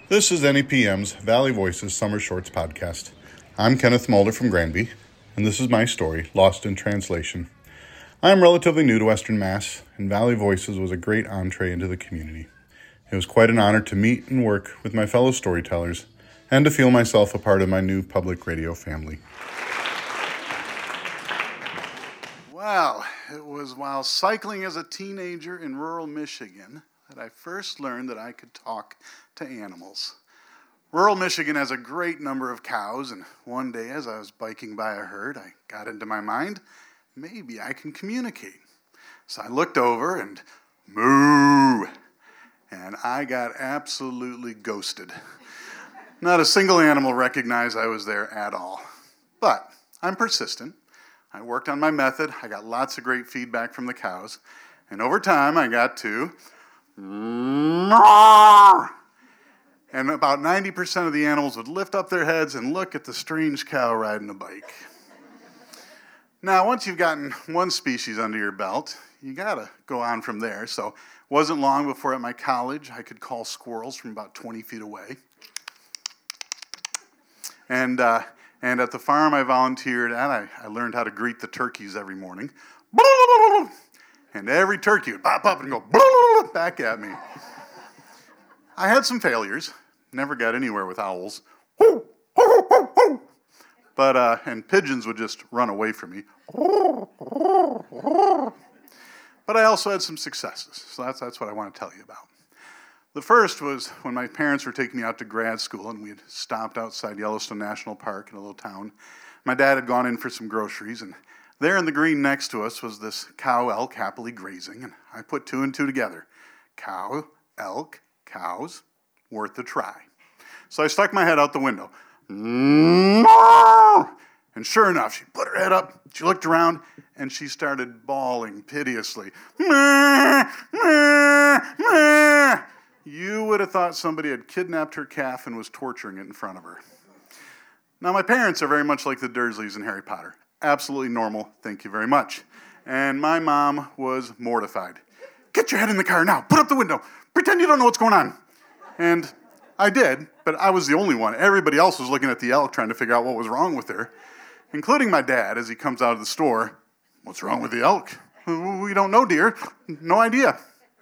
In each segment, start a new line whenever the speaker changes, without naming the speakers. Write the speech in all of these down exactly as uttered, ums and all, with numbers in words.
This is N E P M's Valley Voices Summer Shorts podcast. I'm Kenneth Mulder from Granby, and this is my story, Lost in Translation. I am relatively new to Western Mass, and Valley Voices was a great entree into the community. It was quite an honor to meet and work with my fellow storytellers, and to feel myself a part of my new public radio family. Well, it was while cycling as a teenager in rural Michigan that I first learned that I could talk to animals. Rural Michigan has a great number of cows, and one day as I was biking by a herd, I got into my mind, maybe I can communicate. So I looked over and moo, and I got absolutely ghosted. Not a single animal recognized I was there at all. But I'm persistent. I worked on my method. I got lots of great feedback from the cows. And over time, I got to and about ninety percent of the animals would lift up their heads and look at the strange cow riding a bike. Now, once you've gotten one species under your belt, you gotta go on from there. So it wasn't long before at my college I could call squirrels from about twenty feet away. And uh, and at the farm I volunteered at, I, I learned how to greet the turkeys every morning. And every turkey would pop up and go back at me. I had some failures. Never got anywhere with owls. But, uh, and pigeons would just run away from me. But I also had some successes. So that's, that's what I want to tell you about. The first was when my parents were taking me out to grad school and we had stopped outside Yellowstone National Park in a little town. My dad had gone in for some groceries, and there in the green next to us was this cow elk happily grazing, and I put two and two together. Cow, elk, cows, worth a try. So I stuck my head out the window. And sure enough, she put her head up, she looked around, and she started bawling piteously. You would have thought somebody had kidnapped her calf and was torturing it in front of her. Now, my parents are very much like the Dursleys in Harry Potter. Absolutely normal, thank you very much. And my mom was mortified. Get your head in the car now, put up the window, pretend you don't know what's going on. And I did, but I was the only one. Everybody else was looking at the elk trying to figure out what was wrong with her, including my dad as he comes out of the store. What's wrong with the elk? We don't know, dear. No idea.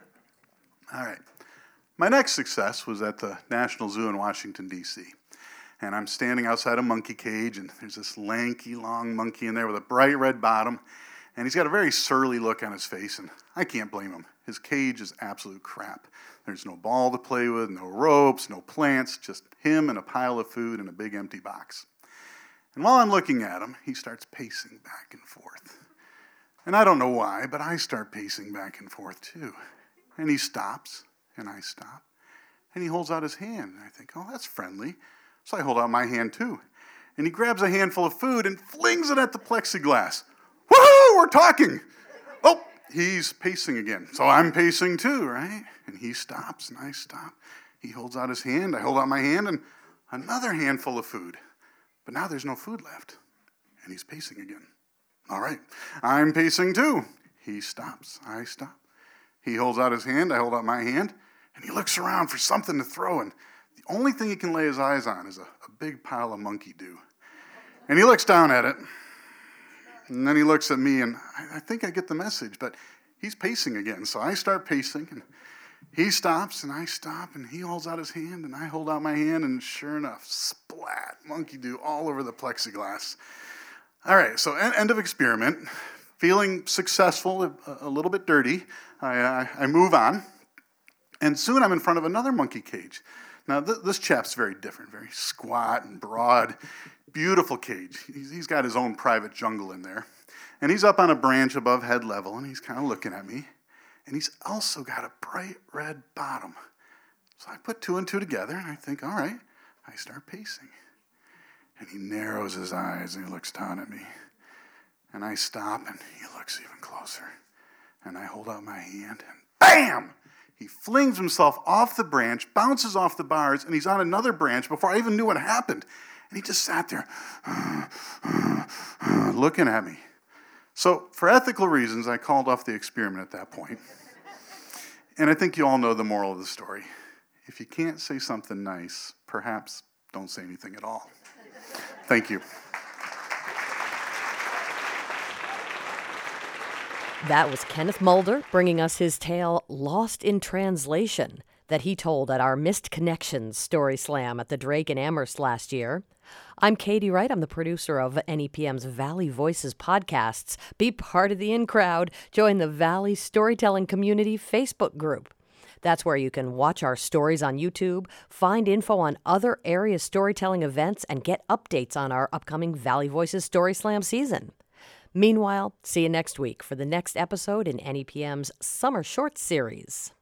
All right. My next success was at the National Zoo in Washington, D C And I'm standing outside a monkey cage, and there's this lanky, long monkey in there with a bright red bottom, and he's got a very surly look on his face, and I can't blame him. His cage is absolute crap. There's no ball to play with, no ropes, no plants, just him and a pile of food in a big empty box. And while I'm looking at him, he starts pacing back and forth. And I don't know why, but I start pacing back and forth too. And he stops, and I stop, and he holds out his hand, and I think, oh, that's friendly. So I hold out my hand too. And he grabs a handful of food and flings it at the plexiglass. Woohoo, we're talking. Oh, he's pacing again. So I'm pacing too, right? And he stops and I stop. He holds out his hand, I hold out my hand, and another handful of food. But now there's no food left. And he's pacing again. All right, I'm pacing too. He stops, I stop. He holds out his hand, I hold out my hand, and he looks around for something to throw, and the only thing he can lay his eyes on is a, a big pile of monkey dew. And he looks down at it, and then he looks at me, and I, I think I get the message, but he's pacing again. So I start pacing, and he stops, and I stop, and he holds out his hand, and I hold out my hand, and sure enough, splat, monkey dew all over the plexiglass. All right, so end of experiment. Feeling successful, a, a little bit dirty, I, I, I move on, and soon I'm in front of another monkey cage. Now, th- this chap's very different, very squat and broad, beautiful cage. He's, he's got his own private jungle in there. And he's up on a branch above head level, and he's kind of looking at me. And he's also got a bright red bottom. So I put two and two together, and I think, all right, I start pacing. And he narrows his eyes, and he looks down at me. And I stop, and he looks even closer. And I hold out my hand, and bam! He flings himself off the branch, bounces off the bars, and he's on another branch before I even knew what happened. And he just sat there looking at me. So for ethical reasons, I called off the experiment at that point. And I think you all know the moral of the story. if you can't say something nice, perhaps don't say anything at all. Thank you.
That was Kenneth Mulder bringing us his tale, Lost in Translation, that he told at our Missed Connections Story Slam at the Drake in Amherst last year. I'm Katie Wright. I'm the producer of N E P M's Valley Voices podcasts. Be part of the in crowd. Join the Valley Storytelling Community Facebook group. That's where you can watch our stories on YouTube, find info on other area storytelling events, and get updates on our upcoming Valley Voices Story Slam season. Meanwhile, see you next week for the next episode in N E P M's Summer Shorts series.